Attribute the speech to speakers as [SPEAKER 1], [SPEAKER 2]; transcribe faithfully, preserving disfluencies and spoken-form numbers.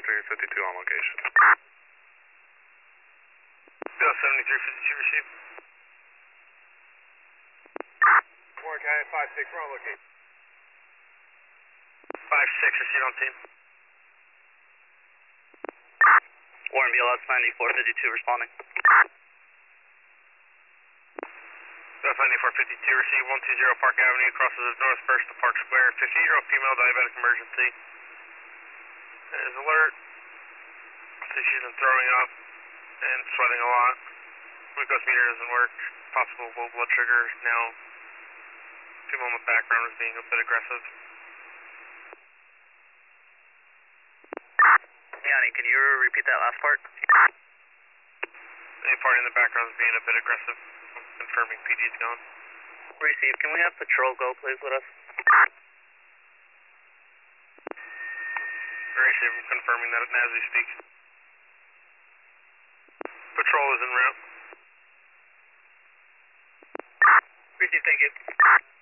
[SPEAKER 1] seventy-three fifty-two on location.
[SPEAKER 2] Bill seventy-three fifty-two received.
[SPEAKER 3] Warren County five six, we're on location.
[SPEAKER 2] five six received on team.
[SPEAKER 4] Warren B L S ninety-four fifty-two responding.
[SPEAKER 2] B L S ninety-four fifty-two received one two zero Park Avenue, crosses the north first to Park Square. fifteen year old female diabetic emergency. Is alert. See she's been throwing up and sweating a lot. Glucose meter doesn't work. Possible low blood sugar. Now, female in the background is being a bit aggressive.
[SPEAKER 4] Yanni, can you repeat that last part?
[SPEAKER 2] Any party in the background is being a bit aggressive. Confirming P D's gone.
[SPEAKER 4] Receive. Can we have patrol go, please, with us?
[SPEAKER 2] Receive. I'm confirming that as we speak. Patrol is en route.
[SPEAKER 4] Receive. Thank you.